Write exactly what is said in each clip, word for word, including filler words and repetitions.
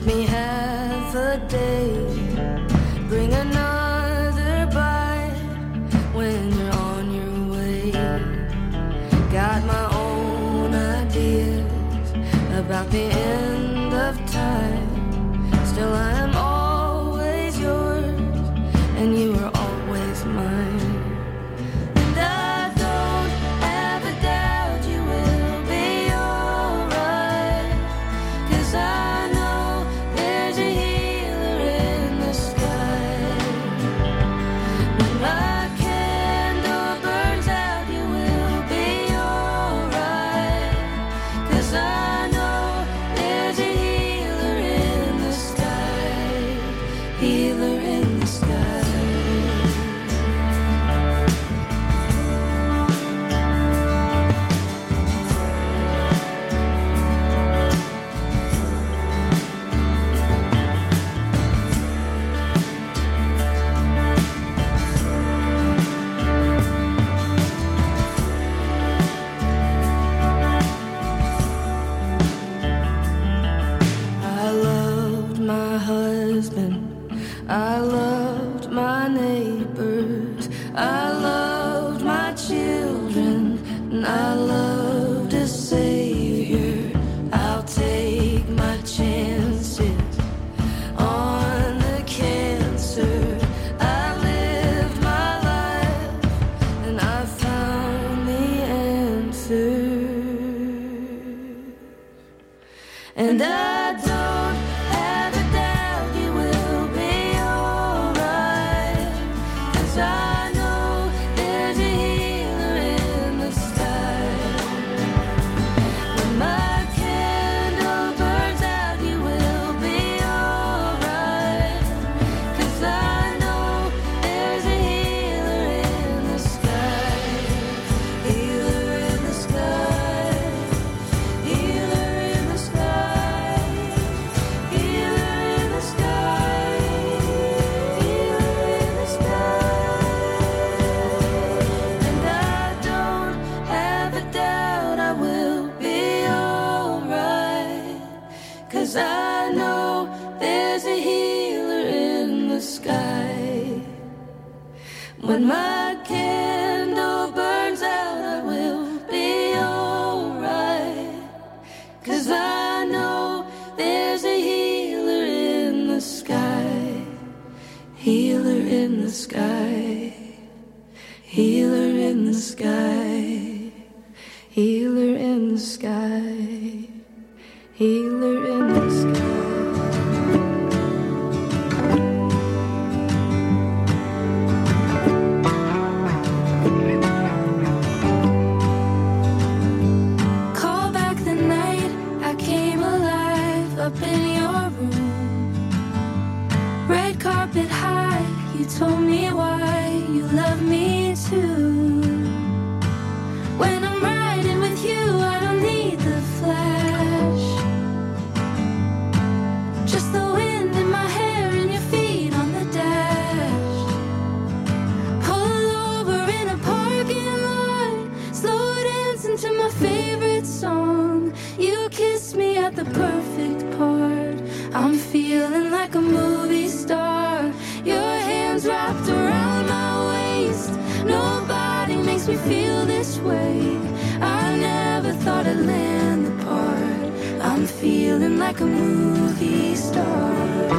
Took me half a day. Bring another bite when you're on your way. Got my own ideas about the end of time. Still I am always yours, and you are always mine. And I don't have a doubt you will be alright, 'cause I know there's a healer in the sky. When my candle burns out, you will be alright, 'cause I know there's a healer in the sky, healer in the sky. I loved my husband, I loved my neighbors, I loved my children, and I loved a savior. I'll take my chances on the cancer. I lived my life and I found the answer. And I don't have a doubt you will be alright, 'cause I know there's a healer in the sky. When my candle burns out, you will be alright, 'cause I know there's a healer in the sky, healer in the sky, healer in the sky, healer in the sky, healer in the sky. And I don't have a doubt I will be alright, 'cause I know there's a healer in the sky. When my candle burns out, I will be alright, 'cause I know there's a healer in the sky, healer in the sky, healer in the sky, healer in the sky, healer in the sky. Call back the night I came alive up in your room. Red carpet high, you told me why you love me too. When I'm riding with you, I don't need the flash. Just the wind in my hair and your feet on the dash. Pull over in a parking lot, slow dancing to my favorite song. You kiss me at the perfect part. I'm feeling like a movie star. Your hands wrapped around my waist. Nobody makes me feel this way. I never thought I'd land the part. I'm feeling like a movie star.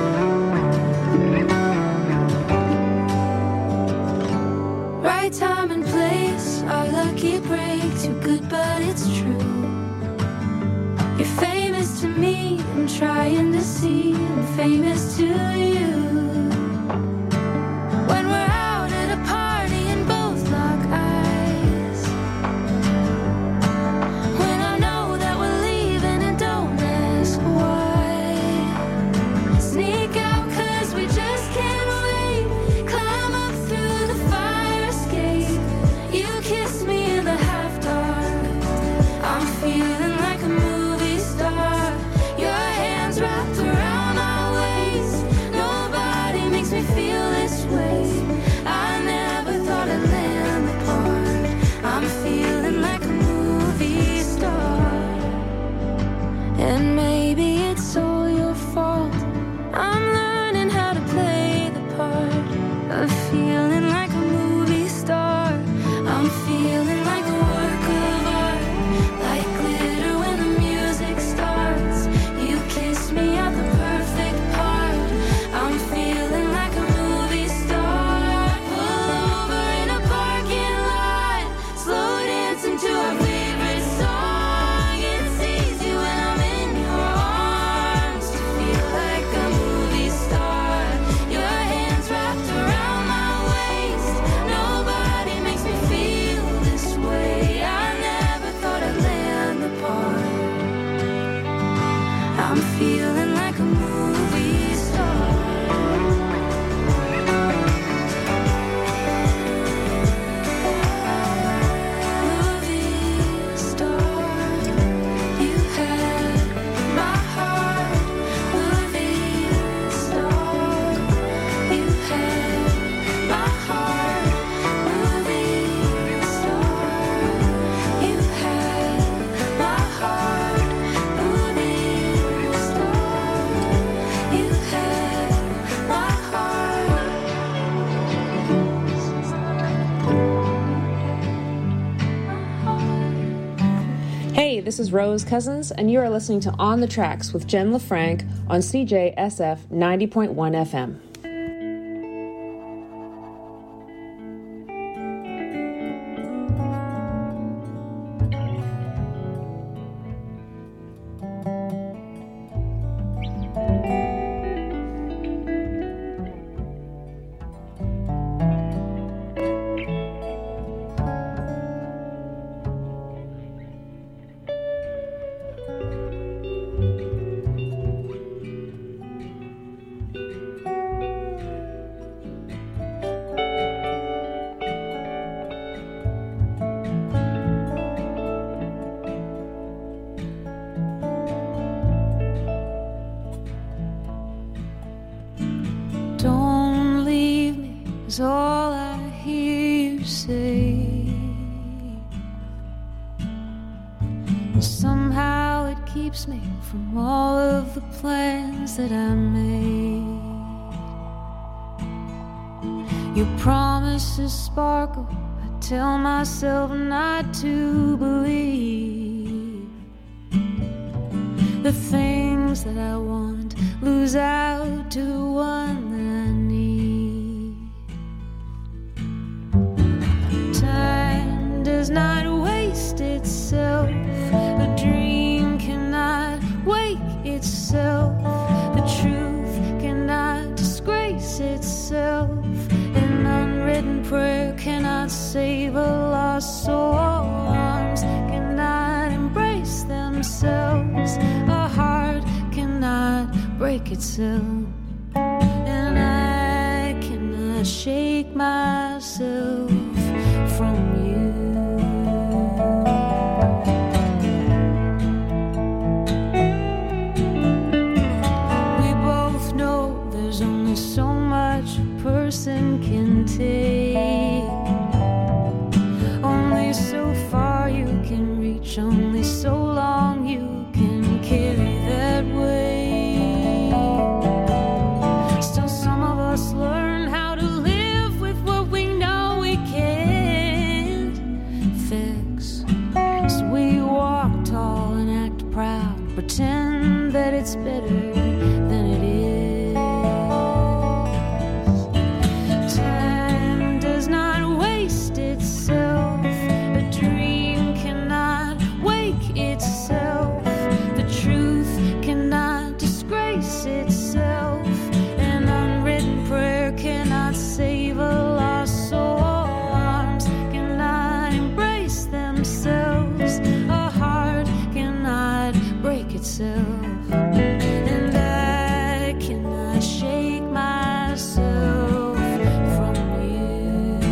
Right time and place, our lucky break. Too good but it's true. You're famous to me, I'm trying to see I'm famous to you. When we're out at a party and both lock eyes, when I know that we're leaving and don't ask why. Sneak out 'cause we just can't wait. Climb up through the fire escape. You kiss me in the half dark. I'm feeling like a movie star. Your hands wrapped around my waist. Hey, this is Rose Cousins, and you are listening to On the Tracks with Jen LaFranc on C J S F ninety point one F M. Is all I hear you say. Somehow it keeps me from all of the plans that I made. Your promises sparkle, I tell myself not to believe. The things that I want lose out to one that I need. Time does not waste itself. A dream cannot wake itself. The truth cannot disgrace itself. An unwritten prayer cannot save a lost soul. Arms cannot embrace themselves. A heart cannot break itself. And I cannot shake myself from you. We both know there's only so much a person can take. Only so far you can reach, only so long you can carry that weight. Still some of us learn how to live with what we know we can't fix. So we walk tall and act proud, pretend that it's better than it is. Time does not waste itself. A dream cannot wake itself. The truth cannot disgrace itself. An unwritten prayer cannot save a lost soul. Arms cannot embrace themselves. A heart cannot break itself. And I cannot shake myself from you.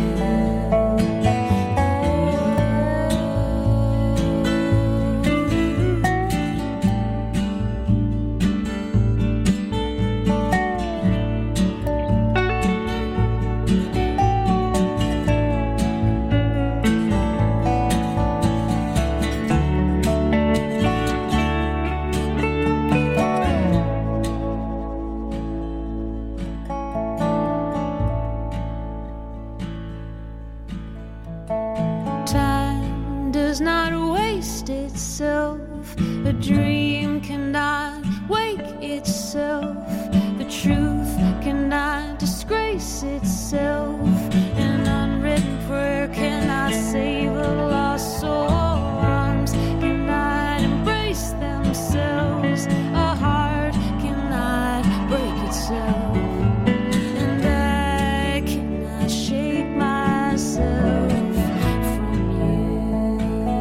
Time does not waste itself. A dream cannot wake itself. The truth cannot disgrace itself. An unwritten prayer cannot save a lost soul. Arms cannot embrace themselves. A heart cannot break itself. And I cannot shake myself from you.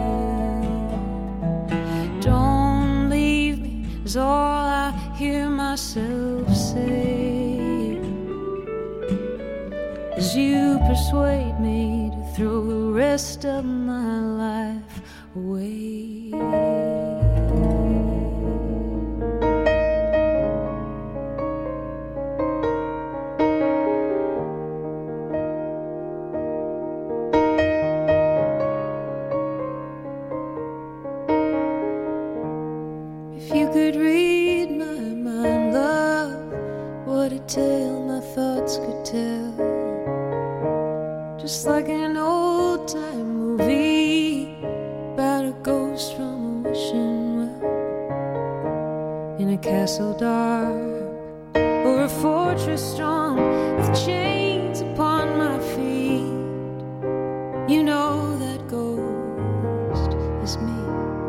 Don't leave me is all I hear myself say, as you persuade me to throw the rest of my life away. If you could read my mind, love, what a tale my thoughts could tell. Just like an old time movie about a ghost from a wishing well in a castle dark or a fortress strong with chains upon my feet. You know that ghost is me.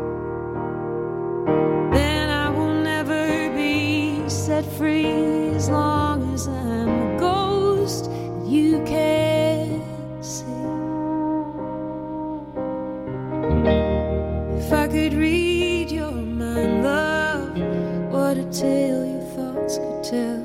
Then I will never be set free as long as I'm a ghost that you can't see. If I could read your mind, love, what a tale your thoughts could tell.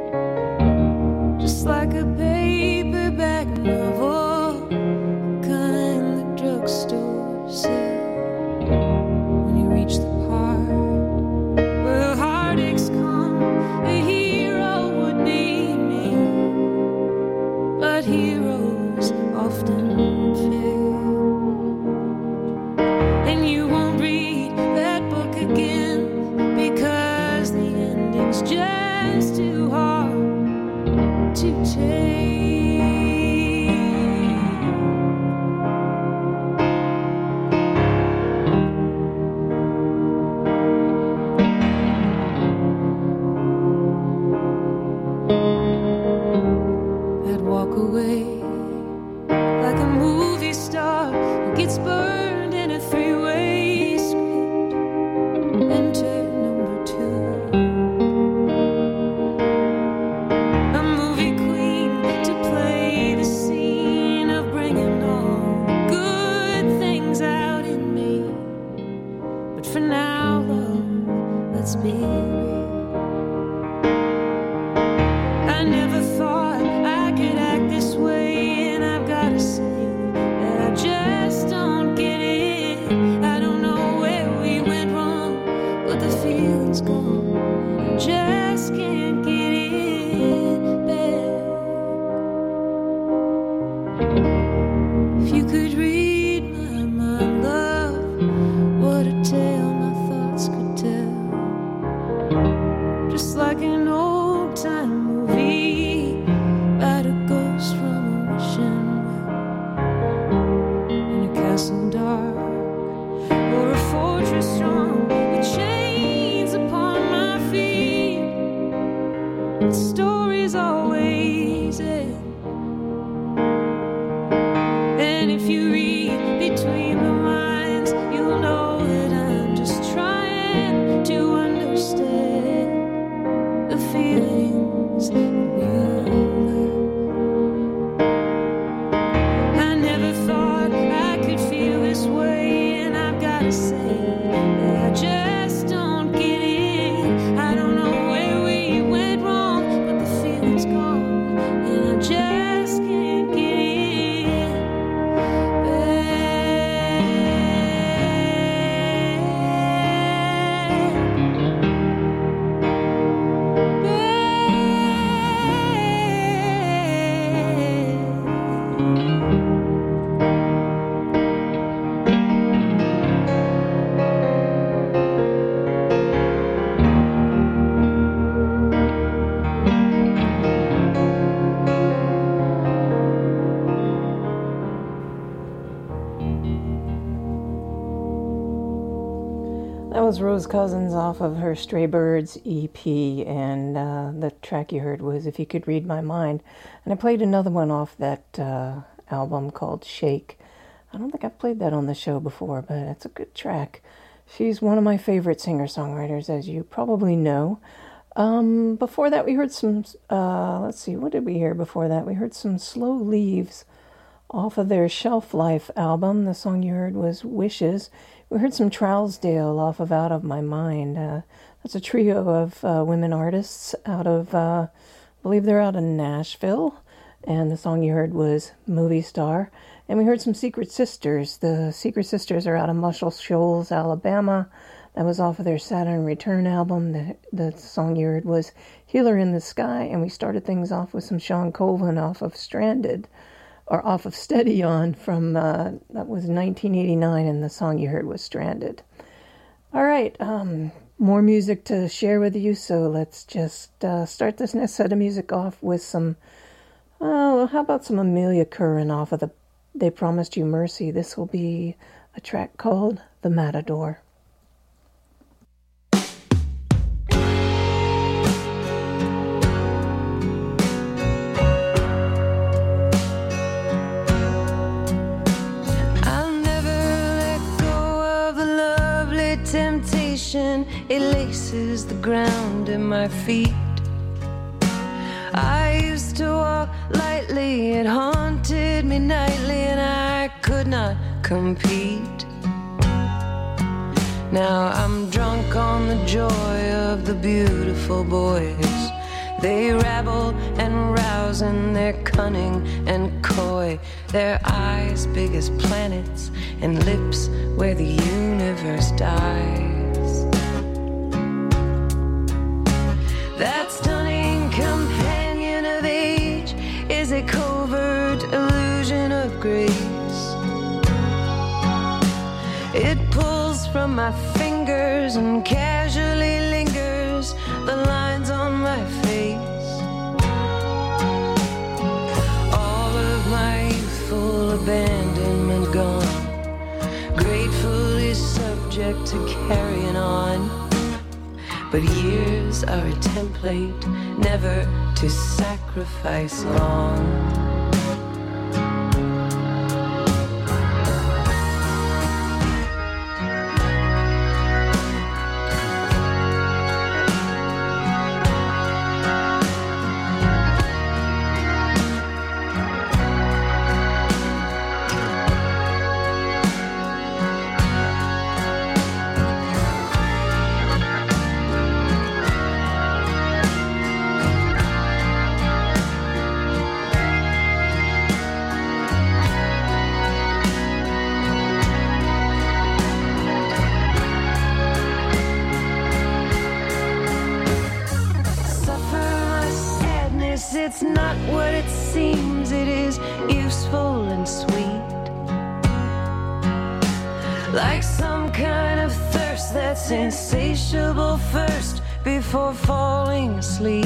Just like a paperback novel, the kind the drugstore sells. When you reach the part where heartaches come, a hero would be me. But heroes often fail. And you won't read that book again because the ending's just too hard to take. I'd walk away like a movie star who gets burned in a three-way script. Enter number two. A movie queen to play the scene of bringing all the good things out in me. But for now, love, let's be real. I never thought I could act this way, and I've gotta say that I just don't get it. I don't know where we went wrong, but the feeling's gone, and I just can't get it back. If you could read my mind, love, what a tale my thoughts could tell. Just like an old-time movie about a ghost from a wishing well in a castle dark or a fortress strong with chains upon my feet. The stories always end. And if you read between the lines, you'll know that I'm just trying to understand the feelings you have. I never thought I could feel this way, and I've gotta say that I just don't get it. I don't know where we went wrong, but the feeling's gone, and I just can't get it back. That was Rose Cousins off of her Stray Birds E P, and uh, the track you heard was If You Could Read My Mind. And I played another one off that uh, album called Shake. I don't think I've played that on the show before, but it's a good track. She's one of my favorite singer-songwriters, as you probably know. Um, before that, we heard some, uh, let's see, what did we hear before that? We heard some Slow Leaves off of their Shelf Life album. The song you heard was Wishes. We heard some Trousdale off of Out of My Mind. Uh, that's a trio of uh, women artists out of, uh, I believe they're out of Nashville. And the song you heard was Movie Star. And we heard some Secret Sisters. The Secret Sisters are out of Muscle Shoals, Alabama. That was off of their Saturn Return album. The, the song you heard was Healer in the Sky. And we started things off with some Sean Colvin off of Stranded, or off of Steady On from, uh, that was nineteen eighty-nine, and the song you heard was Stranded. All right, um, more music to share with you, so let's just uh, start this next set of music off with some, oh, how about some Amelia Curran off of the They Promised You Mercy. This will be a track called The Matador. with temptation, it laces the ground in my feet. I used to walk lightly, it haunted me nightly, and I could not compete. Now I'm drunk on the joy of the beautiful boys. They rabble and rouse and they're cunning and coy. Their eyes big as planets and lips where the universe dies. That stunning companion of age is a covert illusion of grace. It pulls from my fingers and casually lingers the lines on my face. All of my youthful abandonment gone, gratefully subject to carrying on. But years are a template, never to sacrifice long. It's not what it seems, it is useful and sweet. Like some kind of thirst that's insatiable first before falling asleep.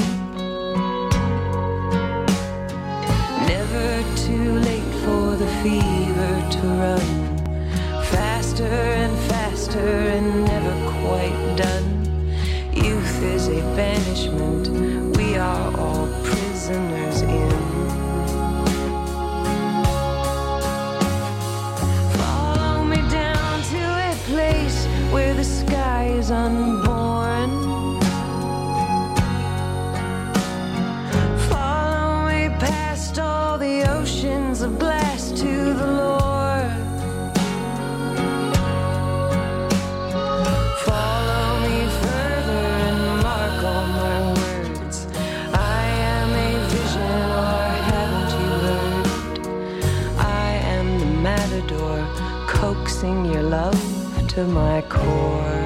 Never too late for the fever to run faster and faster and never quite done. Youth is a banishment we are all prisoners in. Follow me down to a place where the sky is unborn. Follow me past all the oceans of glass to the Lord. Coaxing your love to my core.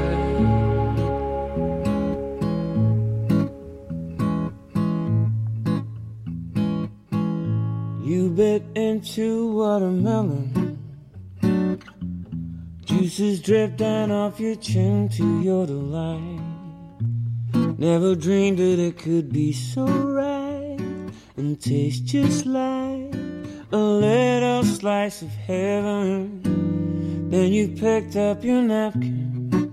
You bit into watermelon, juices drip down off your chin to your delight. Never dreamed that it could be so right and taste just like a little slice of heaven. Then you picked up your napkin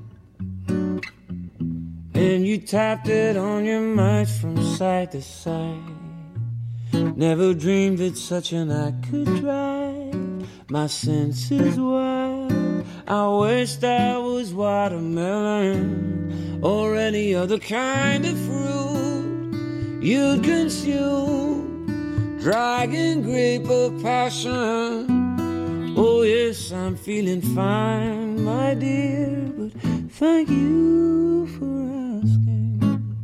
and you tapped it on your mouth from side to side. Never dreamed that such an act could drive my senses wild. I wished I was watermelon or any other kind of fruit you'd consume. Dragon grape of passion. Oh yes, I'm feeling fine, my dear, but thank you for asking.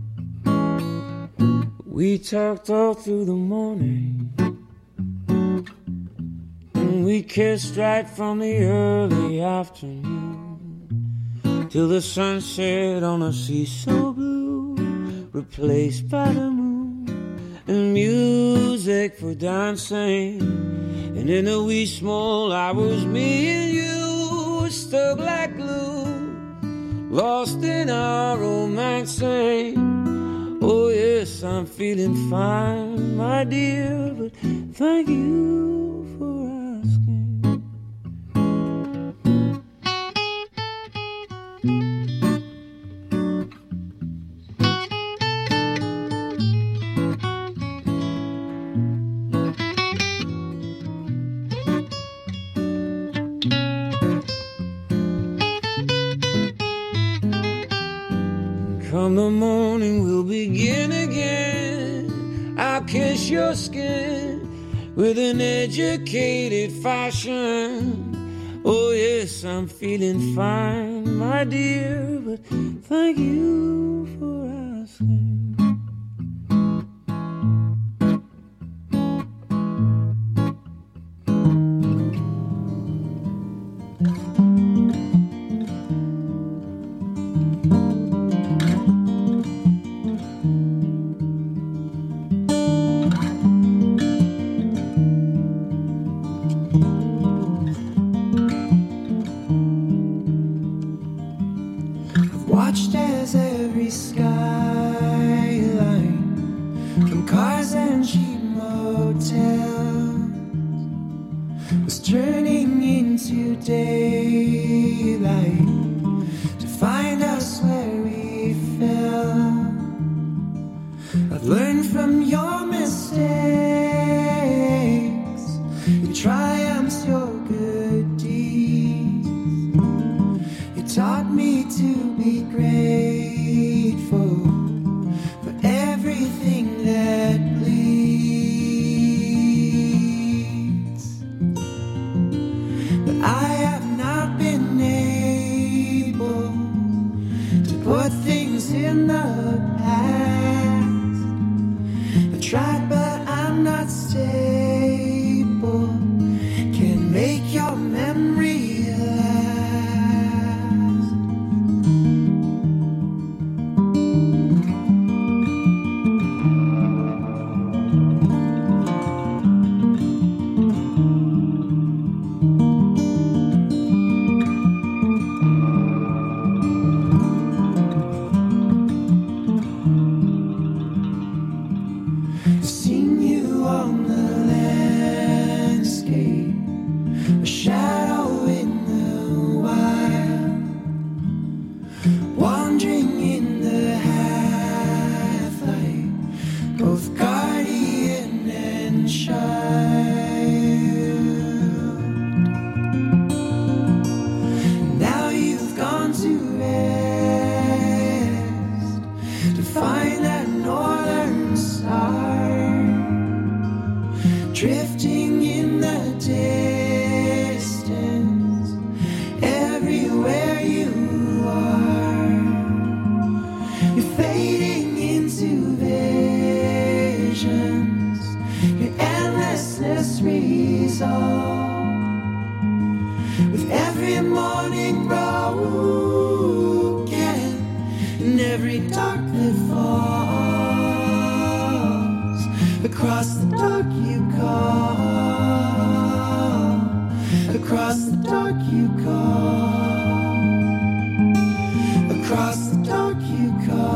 We talked all through the morning, and we kissed right from the early afternoon till the sun set on a sea so blue, replaced by the moon and music for dancing. And in the wee small hours, me and you were stuck like glue, lost in our romancing. Oh yes, I'm feeling fine, my dear, but thank you for asking. Come the morning, we'll begin again. I'll kiss your skin with an educated fashion. Oh yes, I'm feeling fine, my dear, but thank you for asking. Watched as every skyline from cars and cheap motels was turning into daylight to find us where we fell. I've learned from your mistakes, your triumphs, your good deeds. You taught me to be grateful for everything that bleeds. But I have not been able to put things in the past. I tried, but I'm not stable. Can't make your memory drifting in the distance, everywhere you are. You're fading into visions, your endlessness resolve. With every morning broken, and every dark that falls, across the dark you call, across the dark you call, across the dark you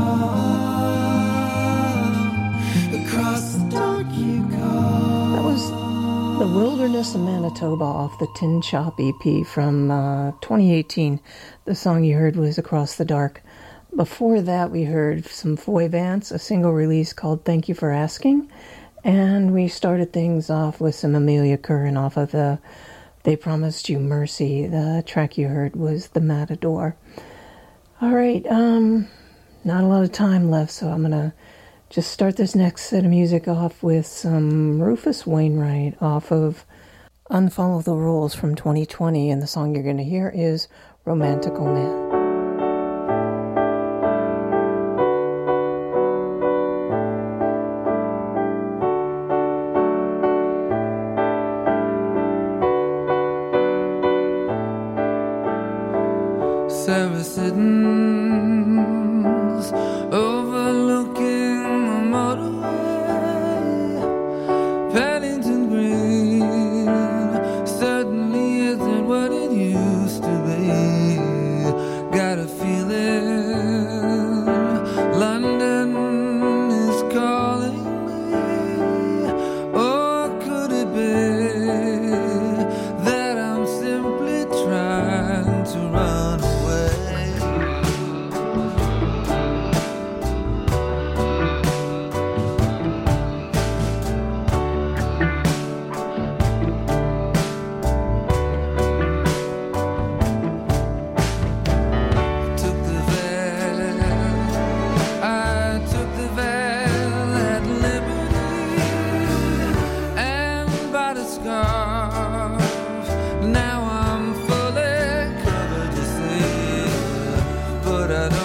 call, across the dark you call. That was The Wilderness of Manitoba off the Tin Shop E P from uh, twenty eighteen. The song you heard was Across the Dark. Before that, we heard some Foy Vance, a single release called Thank You for Asking. And we started things off with some Amelia Curran off of the They Promised You Mercy. The track you heard was The Matador. All right, um, not a lot of time left, so I'm going to just start this next set of music off with some Rufus Wainwright off of Unfollow the Rules from twenty twenty. And the song you're going to hear is Romantical Man. Sarah Siddons overlooking the motorway, Paddington Green certainly isn't what it used to be. Got a feeling London is calling me, or could it be that I'm simply trying to run away? I don't